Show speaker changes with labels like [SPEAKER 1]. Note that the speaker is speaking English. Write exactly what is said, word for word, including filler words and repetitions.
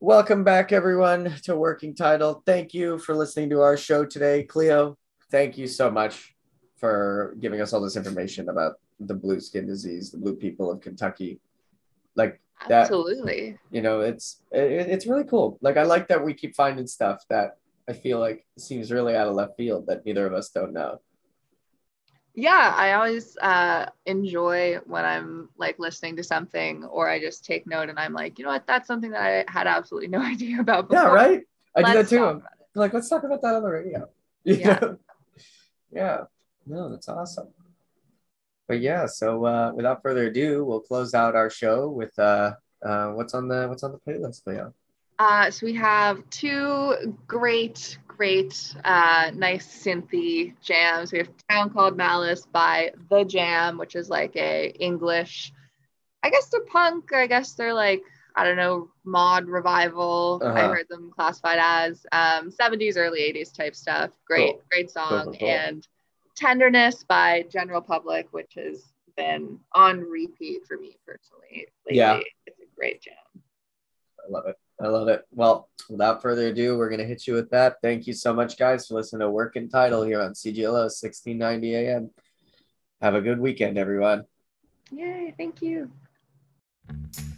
[SPEAKER 1] Welcome back, everyone, to Working Title. Thank you for listening to our show today. Cleo, thank you so much for giving us all this information about the blue skin disease, the blue people of Kentucky. Like that,
[SPEAKER 2] Absolutely.
[SPEAKER 1] you know, it's it, it's really cool. Like I like that we keep finding stuff that I feel like seems really out of left field that neither of us don't know.
[SPEAKER 2] Yeah, I always uh, enjoy when I'm like listening to something or I just take note and I'm like, you know what, that's something that I had absolutely no idea about
[SPEAKER 1] Yeah,
[SPEAKER 2] before.
[SPEAKER 1] right? I do that
[SPEAKER 2] Let's
[SPEAKER 1] too.
[SPEAKER 2] talk
[SPEAKER 1] I'm
[SPEAKER 2] about it.
[SPEAKER 1] like, let's talk about that on the radio. You
[SPEAKER 2] Yeah.
[SPEAKER 1] know? Yeah. No, that's awesome. But yeah, so uh, without further ado, we'll close out our show with uh, uh, what's on the what's on the playlist, Leo.
[SPEAKER 2] Uh, so we have two great, great, uh, nice synthy jams. We have Town Called Malice by The Jam, which is like a English, I guess they're punk, or I guess they're like, I don't know, mod revival. I
[SPEAKER 1] Uh-huh.
[SPEAKER 2] heard them classified as um, seventies, early eighties type stuff. Great,
[SPEAKER 1] Cool.
[SPEAKER 2] great
[SPEAKER 1] Cool,
[SPEAKER 2] song.
[SPEAKER 1] cool, cool.
[SPEAKER 2] And Tenderness by General Public, which has been on repeat for me personally
[SPEAKER 1] Yeah,
[SPEAKER 2] lately. It's a great jam.
[SPEAKER 1] I love it. I love it. Well, without further ado, we're gonna hit you with that. Thank you so much, guys, for listening to Working Title here on C G L O sixteen ninety A M. Have a good weekend, everyone.
[SPEAKER 2] Yay, thank you.